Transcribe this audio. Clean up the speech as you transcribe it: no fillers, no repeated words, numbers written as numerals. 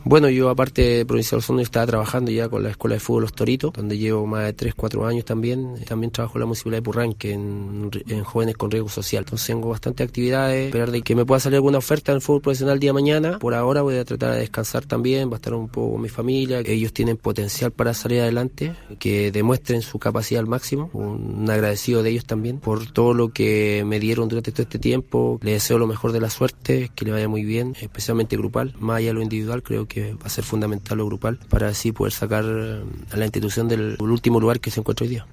Bueno, yo aparte de Provincial Osorno estaba trabajando ya con la Escuela de Fútbol Los Toritos, donde llevo más de 3-4 años también. También trabajo en la Municipalidad de Purranque, en jóvenes con riesgo social. Entonces tengo bastantes actividades, esperar de que me pueda salir alguna oferta en el fútbol profesional el día de mañana. Por ahora voy a tratar de descansar también, va a estar un poco con mi familia. Ellos tienen potencial para salir adelante, que demuestren su capacidad al máximo. Un agradecido de ellos también por todo lo que me dieron durante todo este tiempo. Les deseo lo mejor de la suerte, que le vaya muy bien, especialmente grupal. Más allá de lo individual, creo que va a ser fundamental lo grupal para así poder sacar a la institución del último lugar que se encuentra hoy día.